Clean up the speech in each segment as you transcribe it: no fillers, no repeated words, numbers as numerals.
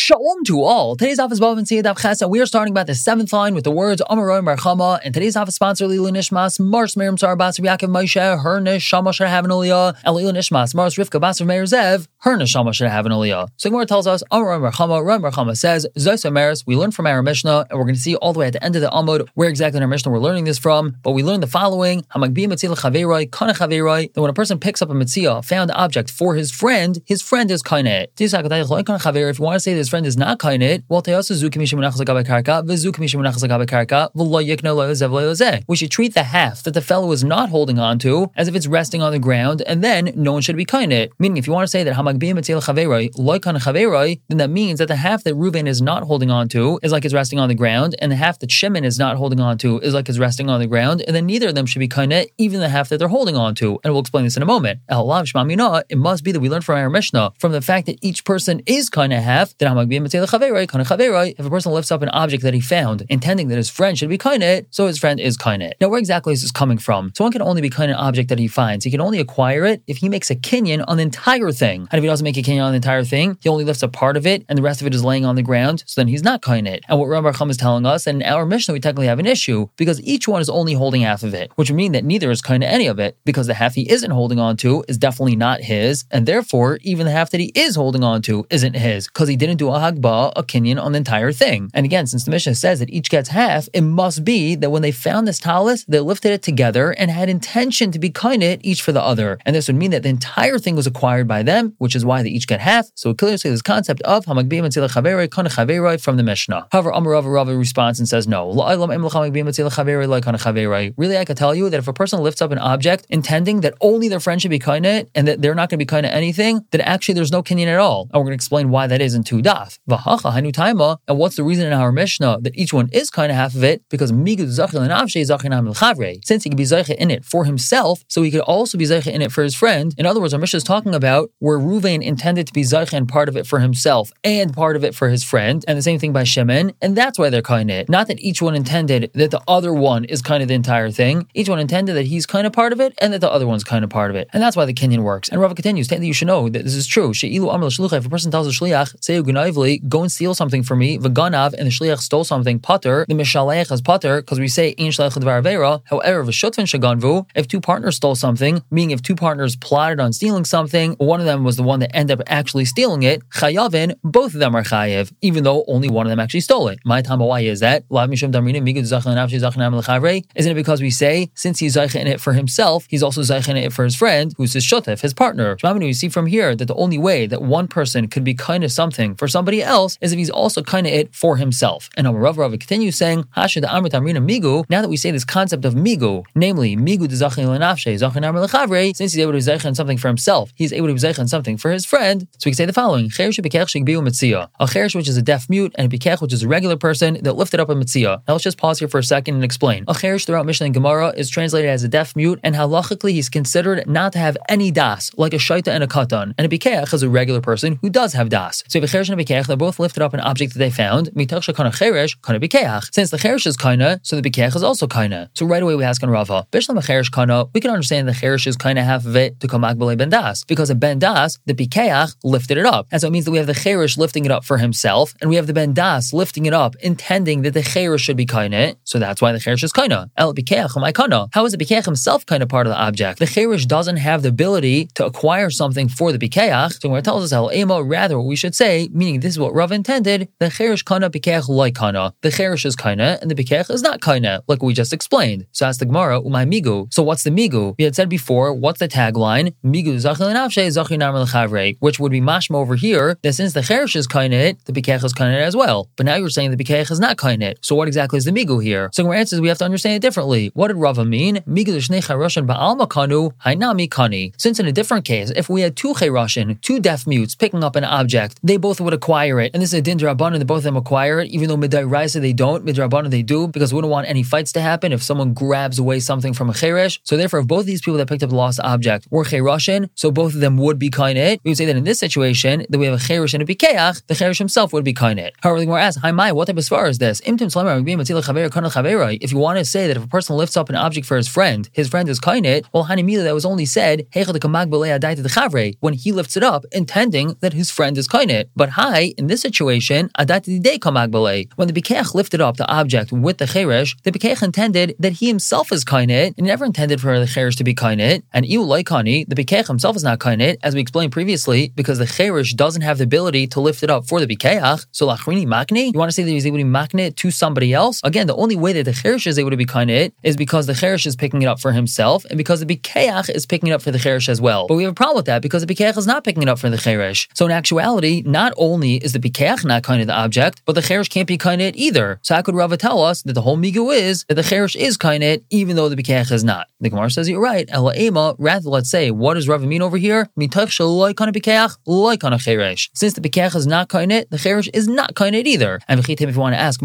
Shalom to all. Today's office Bav and Siyadav Chesa. We are starting about the 7th line with the words Amaroy Marchama. And today's office sponsor Lilu Nishmas Mars Miriam Sar Bas Yaakov Moshe her Neshama should have an Aliyah. And Lilu Nishmas Mars Rivka Bas Meir Zev her Neshama should have an Aliyah. So Gemara tells us Amaroy Marchama. Roy Marchama says Zos Meres. We learn from our Mishnah, and we're going to see all the way at the end of the Amud where exactly in our Mishnah we're learning this from. But we learn the following: Hamagbi Mitzil Chaveiroi Kana Chaveiroi. That when a person picks up a mitzvah, found object for his friend is kainet. If you want to say that his friend is not kainet, well, we should treat the half that the fellow is not holding on to as if it's resting on the ground, and then no one should be kainet. Meaning, if you want to say that then that means that the half that Reuven is not holding on to is like it's resting on the ground, and the half that Shimon is not holding on to is like it's resting on the ground, and then neither of them should be kainet, even the half that they're holding on to. And we'll explain this in a moment. It must be that we learn from our Mishnah, from the fact that each person is kind of half, that if a person lifts up an object that he found, intending that his friend should be kainet, so his friend is kainet. Now, where exactly is this coming from? Someone can only be kainet an object that he finds. He can only acquire it if he makes a kinyan on the entire thing. And if he doesn't make a kinyan on the entire thing, he only lifts a part of it, and the rest of it is laying on the ground, so then he's not kainet. And what Rav Bar Chama is telling us, and in our Mishnah we technically have an issue, because each one is only holding half of it, which would mean that neither is kainet any of it, because the half he isn't holding on to is definitely not his, and therefore even the half that he is holding on to isn't his, because he didn't do a hagbah, a kinyan on the entire thing. And again, since the Mishnah says that each gets half, it must be that when they found this talis, they lifted it together and had intention to be kainet each for the other. And this would mean that the entire thing was acquired by them, which is why they each get half. So it clearly says this concept of hamagbi mitzil chaveroi kana chaveroi from the Mishnah. However, Amar Rava responds and says no. Really, I could tell you that if a person lifts up an object intending that only their friend should be kainet and that they're not going to be kainet anything, then actually there's no kinyan at all. And we're going to explain why that is in 2 daf. And what's the reason in our Mishnah that each one is kind of half of it? Because since he could be zeicha in it for himself, so he could also be zeicha in it for his friend. In other words, our Mishnah is talking about where Reuven intended to be zeicha in part of it for himself and part of it for his friend, and the same thing by Shimon, and that's why they're kainet. Not that each one intended that the other one is kind of the entire thing. Each one intended that he's kind of part of it and that the other one's kind of part of it. And that's why the kinyan works. And Rava continues, that you should know that this is true. If a person tells a shliach, say go and steal something for me, v'ganav, and the shliach stole something, pater, the mishalech has pater, because we say ein shliach l'dvar avera. However, v'shutvan shaganvu, if 2 partners stole something, meaning if 2 partners plotted on stealing something, one of them was the one that ended up actually stealing it, chayavin, both of them are chayev, even though only one of them actually stole it. My time, why is that? Isn't it because we say, since he's zeicha in it for himself, he's also zeicha in it for his friend, who's his shutef, his partner. We see from here that the only way that one person could be kind of something for somebody else is if he's also kind of it for himself. And Rav continues saying, now that we say this concept of migu, namely migu de zachin l'nafshe, zachin amr l'chavre, since he's able to be zeicha in something for himself, he's able to be zeicha in something for his friend. So we can say the following: a cheresh which is a deaf mute, and a bikech which is a regular person that lifted up a mitzvah. Now let's just pause here for a second and explain. A cheresh throughout Mishnah and Gemara is translated as a deaf mute, and halachically he's considered not to have any das, like a shaita and a katan. And a bikech is a regular person who does have das. So if a cheresh and a bikech, they both lifted up an object that they found. Since the cheresh is kaina, so the bikech is also kaina. So right away we ask on Rava, bishlam a cheresh kana, we can understand the cheresh is kind of half of it to come back ben das, because a ben das, the bikech lifted it up, and so it means that we have the cheresh lifting it up for himself, and we have the ben das lifting it up, intending that the cheresh should be kaina. So that's why the cheresh is kaina. El bikech my kana. How is the bikech himself kind of part of the object? The cheresh doesn't have the ability to acquire something for the bikech. So when it tells us el ema, rather what we should say, meaning this is what Rav intended, the cheresh kana bikech like kana. The cheresh is kaina, and the bikech is not kaina, like we just explained. So ask the Gemara, umay migu. So what's the migu? We had said before, what's the tagline? Migu zachin l'nafshe, zachin amr l'chavre, which would be mashma over here, that since the cheresh is kaina, the bikech is kaina as well. But now you're saying the bikech is not kaina. So what exactly is the migu here? So our answer is we have to understand it differently. What did Rava mean? Migu l'shnei charoshin ba'alma kanu, hainami kani. Since in a different case, if we had 2 charoshin, 2 deaf mutes picking up an object, they both would acquire it. And this is a din d'Rabbanan that both of them acquire it, even though midairaisa they don't, midrabbanan they do, because we don't want any fights to happen if someone grabs away something from a cheresh. So therefore, if both of these people that picked up the lost object were cheroshin, so both of them would be kainet. We would say that in this situation, that we have a cheresh and a bikeach, the cheresh himself would be kainet. However, the Gemara asks, "Hi, Mai, what type of svar is this?" If you want to say that if a person lifts up an object for his friend is kainet, well, hanimila that was only said when he lifts it up, intending that his friend is kainet. But right, in this situation, when the Bikeach lifted up the object with the Cheresh, the Bikeach intended that he himself is kainit, and never intended for the Cheresh to be kainit. And Iu Laikani, the Bikeach himself is not kainit, as we explained previously, because the Cheresh doesn't have the ability to lift it up for the Bikeach. So Lachrini Makni, you want to say that he's able to makne it to somebody else? Again, the only way that the Cheresh is able to be kainit is because the Cheresh is picking it up for himself, and because the Bikeach is picking it up for the Cheresh as well. But we have a problem with that because the Bikeach is not picking it up for the Cheresh. So in actuality, not only is the Bikeach not kainit the object, but the Cheresh can't be kainit either. So how could Rava tell us that the whole migu is that the Cheresh is kainit even though the Bikeach is not? The Gemara says you're right. Ela ema, rather let's say, what does Rava mean over here? Mitach shaloi kana Bikeach, loi kana Cheresh. Since the Bikeach is not kainit, the Cheresh is not kainit either. And if you want to ask,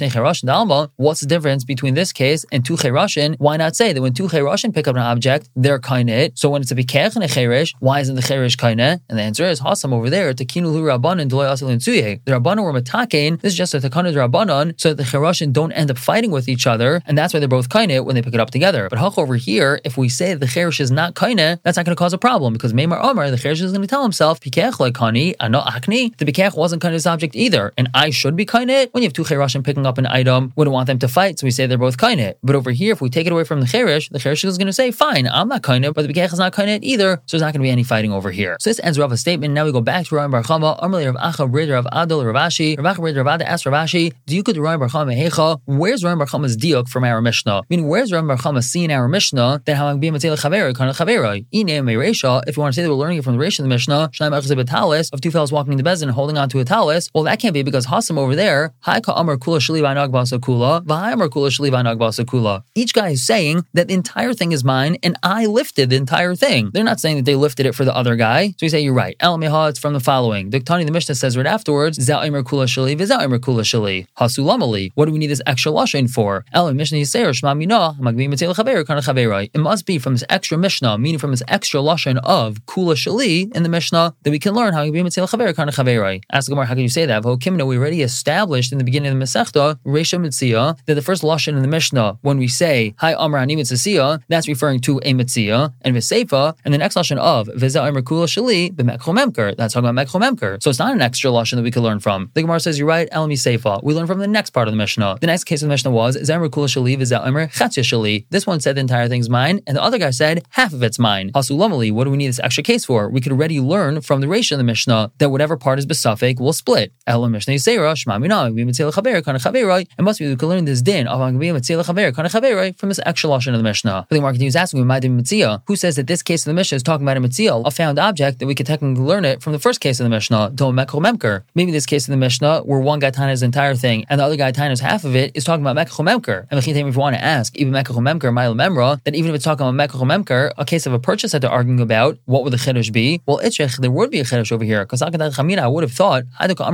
what's the difference between this case and two Cherashin? Why not say that when two Cherashin pick up an object, they're kainit? So when it's a Bikeach and a Cheresh, why isn't the Cheresh kainit? And the answer is Hasam over there. Tekinu hu Rabbanan d'lo yasel insuye. The Rabbanan were matakein. This is just a takana Rabbanan, so that the Cherashin don't end up fighting with each other, and that's why they're both kainit when they pick it up together. But Hach over here, if we say that the Cheresh is not kainit, that's not going to cause a problem because Meimar Amar, the Cheresh is going to tell himself, Bikeach like kani, ano akni. The Bikeach wasn't kainit this object either, and I should be kainit. When you have two Cherashin picking up an item, we don't want them to fight, so we say they're both kainit. But over here, if we take it away from the Cheresh is going to say, fine, I'm not kainit, but the Bikeach is not kainit either, so there's not going to be any fighting over here. So this ends Rava's statement. Now we go back to Rav Bar Chama. Amarli Rav Acha Brid Rav Adol Rav Ashi. Rav Acha Brid Rav Ada asked Rav Ashi, Diuk the Rav Bar Chama Hecha? Where's Rav Bar Chama's diuk from our Mishnah? Meaning, where's Rav Bar Chama seeing our Mishnah that how I'm being Matzela Chavera Kana Chavera? Ine Me Reisha. If you want to say that we're learning it from the Reisha of the Mishnah, Shnaim Achzib a talis of two fellows walking in the bezin and holding onto a talis. Well, that can't be because Hasam over there. Haika Amar Kula Shali Vanag Basa Kula. Vahai Amar Kula Shali Vanag Basa Kula. Each guy is saying that the entire thing is mine and I lifted the entire thing. They're not saying that they lifted it for the other guy. So we say you're right. El Meha, it's from the following. The Mishnah says right afterwards, Za'imar Kula Shali, Viza'imar Kula Shali. Hasulamali. What do we need this extra lashon for? El Mishnah Yisrael, Shma Mina, Magbi Matzela Chaver, Kana Chaverai. It must be from this extra Mishnah, meaning from this extra lashon of Kula Shali in the Mishnah, that we can learn how Magbi Matzela Chaver, Kana Chaverai. Ask the Gemara, how can you say that? V'hokimna, we already established in the beginning of the Masechta, Reisha Mitzia, that the first lashon in the Mishnah, when we say, Hi Amar Ani Mitzia, that's referring to a Mitzia, and V'seifa, and the next lashon of V'za'imar Kula Shali, B'mekro Memker. That's talking about Mekro Memker. So it's not an extra lashon that we could learn from. The Gemara says, you're right, El Miseifa. We learn from the next part of the Mishnah. The next case of the Mishnah was, Za'imar Kula Shali, V'za'imar Chatzya Shali. This one said the entire thing's mine, and the other guy said, half of it's mine. Hasulamali, what do we need this extra case for? We could already learn from the Reisha of the Mishnah that whatever part is besafek will split. El Mishnah Yisera, Shma Mina, Magbi Matzela Chaver, Kana Chaverai. It must be we could learn this din of Magbi Matzela Chaver, Kana Chaverai from this extra lashon of the Mishnah. The Gemara continues asking, who says that this case of the Mishnah is talking about a Mitzia, a found object, that we could technically learn it from the first case of the Mishnah, Do Mekro Memker. Maybe this case of the Mishnah, where one guy Tana's entire thing and the other guy Tana's half of it, is talking about Mekro Memker. And if you want to ask, even Mekro Memker, Ma'il Memra, that even if it's talking about Mekro Memker, a case of a purchase that they're arguing about, what would the chiddush be? Well, there would be a chiddush over here, because I would have thought,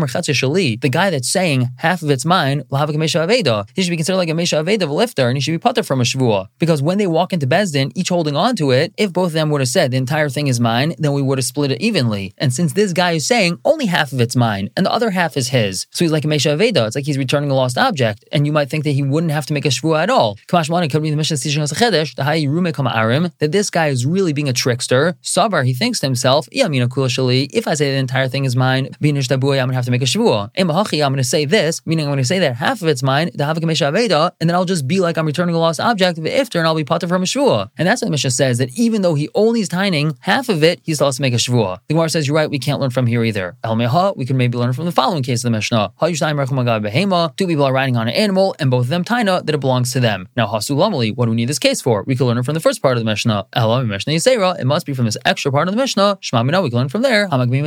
the guy that's saying half of it's mine will have a Mesha Aveda. He should be considered like a Mesha Aveda of a lifter, and he should be putter from a Shavua. Because when they walk into Bezdin, each holding on to it, if both of them would have said the entire thing is mine, then we would have split it evenly. And since this guy is saying only half of it's mine, and the other half is his, so he's like a Mesha Aveda. It's like he's returning a lost object, and you might think that he wouldn't have to make a Shavua at all. Kamash Malani could be the Mishnah teaching us a Chedesh, the Hayi Rume Kama Arim, that this guy is really being a trickster. Savar, he thinks to himself, Yamina Kula Shali, if I say the entire thing is mine, Binish Dabuya, I'm going to have to make a Shavua. Emahachi, I'm going to say this, meaning I'm going to say that half of it's mine, the Havak Mesha Aveda, and then I'll just be like I'm returning a lost object of iftar, and I'll be pater from a Shavua. And that's what the Mishnah says, that even though he only is tining half of it, he still has to make a Shavua. The Gemara says, you're right, we can't learn from here either. El Meha, we can maybe learn from the following case of the Mishnah. Two people are riding on an animal, and both of them taina that it belongs to them. Now, Hasulamali, what do we need this case for? We can learn it from the first part of the Mishnah. Ela Mishnah Yisera, it must be from this extra part of the Mishnah. Shma Mina, we can learn from there.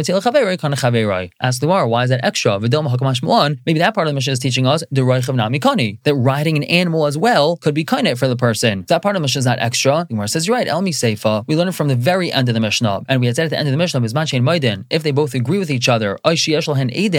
Ask the Gemara, why is that extra? Maybe that part of the Mishnah is teaching us that riding an animal as well could be kainit for the person. If that part of the Mishnah is not extra, the Gemara says, you're right, Elmi Seifa. We learn it from the very end of the Mishnah. And we had said at the end of the Mishnah, if they both agree with each other, or if they have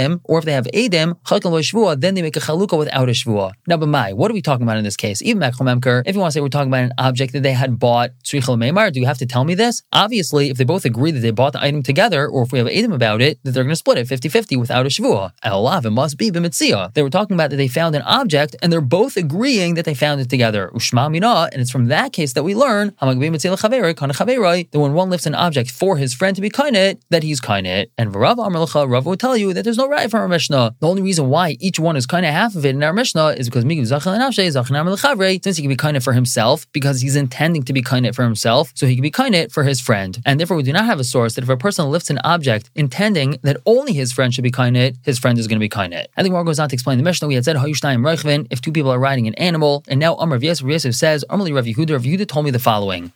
Edim, then they make a chalukah without a shvua. Now, b'mai, what are we talking about in this case? Even Mekro Memker, if you want to say we're talking about an object that they had bought, Tzrichel Meimar, do you have to tell me this? Obviously, if they both agree that they bought the item together, or if we have Edim about it, that they're going to split it 50-50 without a shvua. Elav, it must be b'mitzia. They were talking about that they found an object, and they're both agreeing that they found it together. Ushma mina, and it's from that case that we learn that when one lifts an object for his friend to be kainit, that he's kainit. And Rav Amar Lecha, Rav Rava would tell you that there's no right from our Mishnah. The only reason why each one is kind of half of it in our Mishnah is because since he can be kind for himself, because he's intending to be kind for himself, so he can be kind for his friend. And therefore, we do not have a source that if a person lifts an object intending that only his friend should be kind, his friend is going to be kind. I think more goes on to explain the Mishnah. We had said if two people are riding an animal, and now Amar Rav Yosef says, Rav Yehuda told me the following.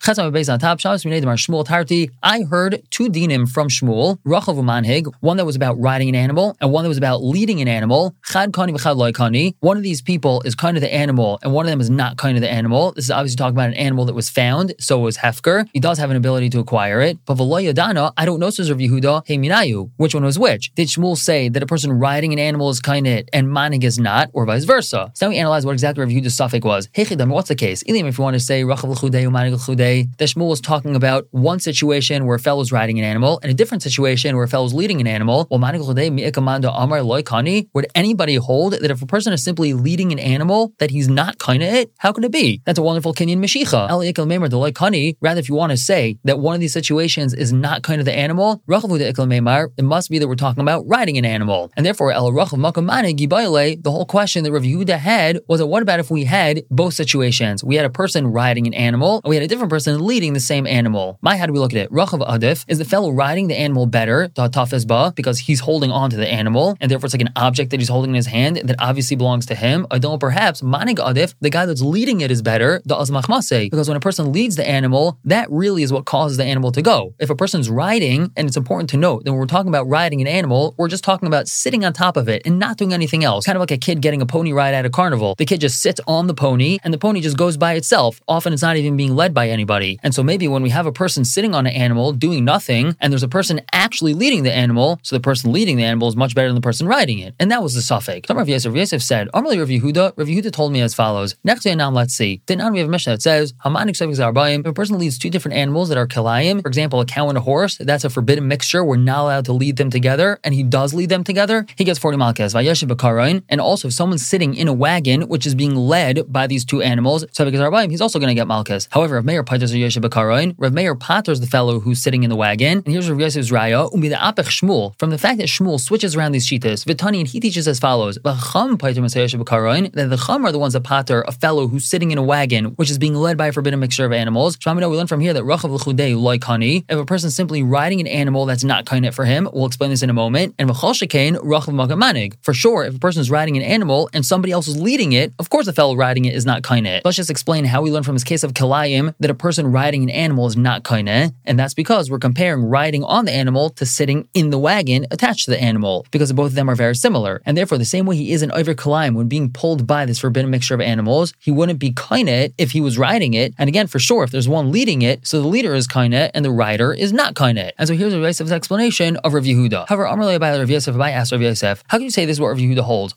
I heard two dinim from Shmuel, Rachav u'manhig, one that was about riding an animal, and one that was about leading an animal. Chad kani v'chad loy kani. One of these people is kind of the animal, and one of them is not kind of the animal. This is obviously talking about an animal that was found, so it was hefker. He does have an ability to acquire it. But v'lo yadana, I don't know, says Rav Yehuda, hey minayu, which one was which? Did Shmuel say that a person riding an animal is kind and manhig is not, or vice versa? So now we analyze what exactly Rav Yehuda's suffix was. Hey chidam, what's the case? If you want to say Rachav l'chudei u'manhig l'chudei, that Shmuel was talking about one situation where a fellow was riding an animal, and a different situation where a fellow was leading an animal. Well, manhig l'chudei mi'ekamanda amar loy kani. Would anybody hold that if a person is simply leading an animal that he's not kind of it? How can it be? That's a wonderful Kenyan Mashicha. Rather, if you want to say that one of these situations is not kind of the animal, it must be that we're talking about riding an animal. And therefore, the whole question that Rav Yehuda had was that what about if we had both situations? We had a person riding an animal, and we had a different person leading the same animal. How do we look at it? Rachav Adif, is the fellow riding the animal better, because he's holding on to the animal, and therefore it's like an object that he's holding in his hand that obviously belongs to him. I don't perhaps, Manig Adif, the guy that's leading it is better, because when a person leads the animal, that really is what causes the animal to go. If a person's riding, and it's important to note that when we're talking about riding an animal, we're just talking about sitting on top of it and not doing anything else. Kind of like a kid getting a pony ride at a carnival. The kid just sits on the pony and the pony just goes by itself. Often it's not even being led by anybody. And so maybe when we have a person sitting on an animal doing nothing, and there's a person actually leading the animal, so the person leading the animal is much better than the person riding it. And that was the suffix. So Rav Yosef said, Amarli Rav Yehuda told me as follows. Next to Anam, let's see. Then we have a Mishnah that says, if a person leads two different animals that are kilayim, for example, a cow and a horse, that's a forbidden mixture. We're not allowed to lead them together, and he does lead them together, he gets 40 malkas. And also, if someone's sitting in a wagon, which is being led by these two animals, he's also going to get malkas. However, if Meir paters Rav Meir paters the fellow who's sitting in the wagon, and here's Rav Yosef's raya, Shmuel, from the fact that Shmuel switches around these shitas, Vitani, and he teaches as follows, that the Chum are the ones that pater a fellow who's sitting in a wagon, which is being led by a forbidden mixture of animals. We learn from here that Rachav l'chudei loy kani, if a person's simply riding an animal that's not kainet for him, we'll explain this in a moment, and v'chol shekain Rachav magamanig. For sure, if a person's riding an animal and somebody else is leading it, of course the fellow riding it is not kainet. Let's just explain how we learn from this case of kilayim that a person riding an animal is not kainet, and that's because we're comparing riding on the animal to sitting in the wagon attached to the animal, because both of them are very similar, and therefore the same way he is an over kilayim when being pulled by this forbidden mixture of animals, he wouldn't be kainet if he was riding it. And again, for sure, if there's one leading it, so the leader is kainet and the rider is not kainet. And so here's Rav Yosef's explanation of Rav Yehuda. However, Amar Le'abai Rav Yosef, Abai asked Rav Yosef, how can you say this is what Rav Yehuda holds?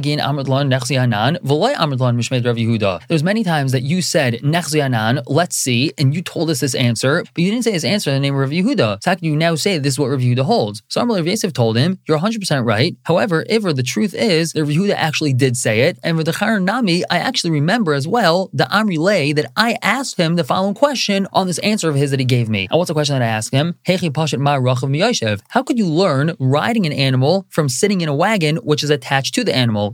There's many times that you said nechzi, let's see, and you told us this answer, but you didn't say this answer in the name of Rav Yehuda. So how can you now say this is what Rav Yehuda holds? So Amar Rav Yosef told him, you're 100% right. However, the truth is that Rav Yehuda actually did say it, and with the Charan Nami, I actually remember as well the Amri Lay that I asked him the following question on this answer of his that he gave me. And what's the question that I asked him? How could you learn riding an animal from sitting in a wagon which is attached to the animal?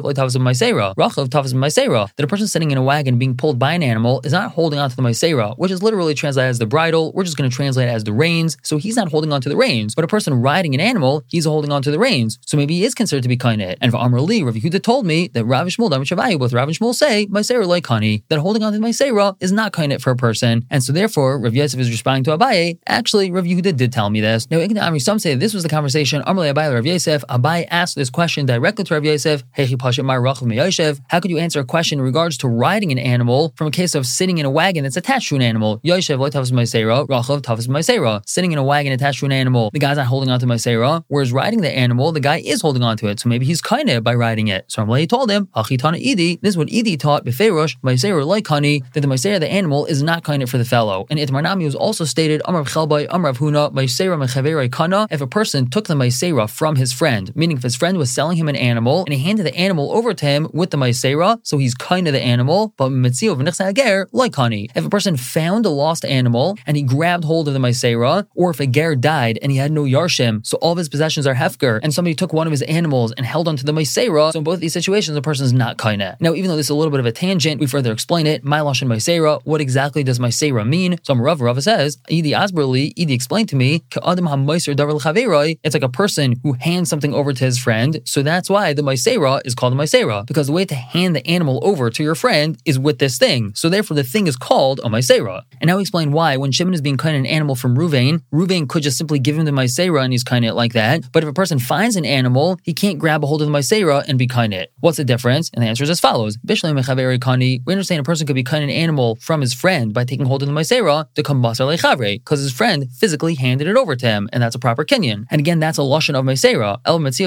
That a person sitting in a wagon being pulled by an animal is not holding onto the maisera, which is literally translated as the bridle. We're just going to translate it as the reins. So he's not holding onto the reins, but a person riding an animal, he's holding onto the reins. So maybe he is considered to be kainet. And for Amr Li, Rav Yehuda told me that Rav Shmuel, both Rav and Shmuel say maisera like kani, that holding onto the maisera is not kainet for a person. And so therefore, Rav Yosef is responding to Abaye. Actually, Rav Yehuda did tell me this. Now, some say this was the conversation. Amr Li Abaye Rav Yosef. Abaye asked this question directly to Rav Yosef. How could you answer a question in regards to riding an animal from a case of sitting in a wagon that's attached to an animal? Sitting in a wagon attached to an animal, the guy's not holding onto maisera, whereas riding the animal, the guy is holding onto it. So maybe he's kainet by riding it. So Amr Li told him, this is what Idi taught befeirosh maisera like kani, that the maisera of the animal is not kainet for the fellow. And Itmar Nami was also stated, Amar Chelbai, Amar Huna, maisera mechaverei kana, if a person took the maisera from his friend, meaning if his friend was selling him an animal and he handed the animal over to him with the maisera, so he's kind of the animal, but mitzio v'nichsa hager like kani. If a person found a lost animal and he grabbed hold of the maisera, or if a ger died and he had no yarshim, so all of a his possessions are hefker, and somebody took one of his animals and held onto the Maisera, so in both these situations, the person is not kaineh. Now, even though this is a little bit of a tangent, we further explain it. My lashon Maisera, what exactly does Maisera mean? So Rava says, Idi Asberli, Idi explained to me, it's like a person who hands something over to his friend, so that's why the Maisera is called a Maisera, because the way to hand the animal over to your friend is with this thing, so therefore the thing is called a Maisera. And now we explain why, when Shimon is being kaineh an animal from Ruvain could just simply give him the Maisera and he's kaineh it like that, but if a person finds an animal, he can't grab a hold of the Maisera and be kaineh it. What's the difference? And the answer is as follows. We understand a person could be kaineh an animal from his friend by taking hold of the Maisera to come basar lechavre, because his friend physically handed it over to him, and that's a proper kinyan. And again, that's a lashon of Maisera.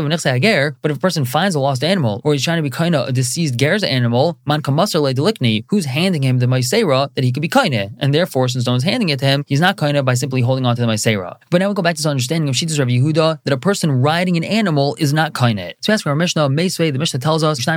But if a person finds a lost animal, or he's trying to be kaineh a deceased ger's animal, man kamasar ledelikni, who's handing him the Maisera that he could be kaineh, and therefore, since no one's handing it to him, he's not kaineh by simply holding on to the Maisera. But now we go back to this understanding of Shittas Rav Yehuda that a person riding an animal is not kaineh. So as for our Mishnah, Meisvei, the Mishnah tells us,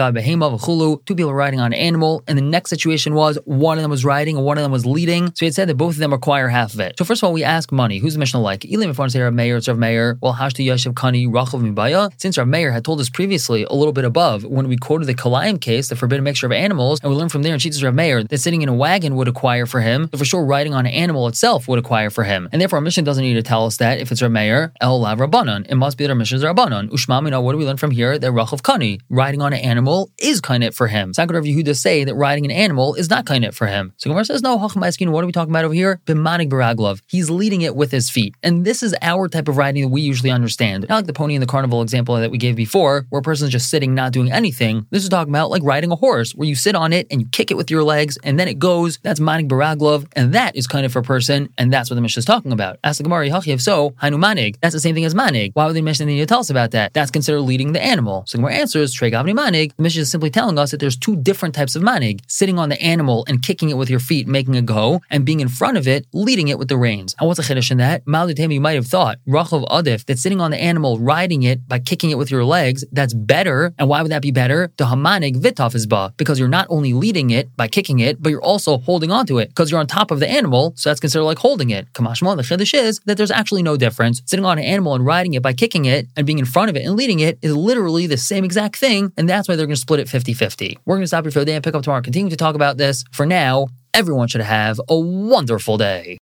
two people are riding on an animal, and the next situation was one of them was riding and one of them was leading. So he had said that both of them require half of it. So first of all, we ask money. Who's the Mishnah like? Elim, if I want to say Rav Meir, it's Rav Meir. Well, Hashtu Yashiv Kani Rachav Mibaya. Since Rav Meir had told us previously, a little bit above, when we quoted the Kalayim case, the forbidden mixture of animals, and we learned from there in Shittas Rav Meir that sitting in a wagon would acquire for him, but for sure riding on an animal itself would acquire for him. And therefore, our Mishnah doesn't need to tell us that if it's Rav Meir, El Lav Rabbanon. It must be that our Mishnah is Rabbanon. Ushmamina, what do we learn from here? That Rachav Kani, riding on an animal, is kaineh for him. So how could Rav Yehuda say that riding an animal is not kaineh for him? So Gemara says, no, Hacham Eskin, what are we talking about over here? Bimanig Baraglov. He's leading it with his feet. And this is our type of riding that we usually understand. Not like the pony in the carnival example that we gave before, where a person's just sitting, not doing anything. This is talking about like riding a horse, where you sit on it and you kick it with your legs, and then it goes. That's Manig Baraglov, and that is kaineh for a person, and that's what the Mishnah is talking about. Ask the Gemara, if so, Hainu Manig. That's the same thing as Manig. Why would the Mishnah need to tell us about that? That's considered leading the animal. So the Gemara answers, Trei Gavni Manig. The Mishnah is simply telling us that there's two different types of Manig: sitting on the animal and kicking it with your feet, making it go, and being in front of it, leading it with the reins. And what's a chiddush in that? Ma'al you might have thought, Rachav Adif, that sitting on the animal, riding it by kicking it with your legs, that's better. And why would that be better? The Hamanig Vitaf is ba, because you're not only leading it by kicking it, but you're also holding onto it, because you're on top of the animal, so that's considered like holding it. Kamashma, the chiddush is that there's actually no difference. Sitting on an animal and riding it by kicking it and being in front of it and leading it is literally the same exact thing, and that's why they're going to split it 50-50. We're going to stop here for the day and pick up tomorrow, continue to talk about this. For now, everyone should have a wonderful day.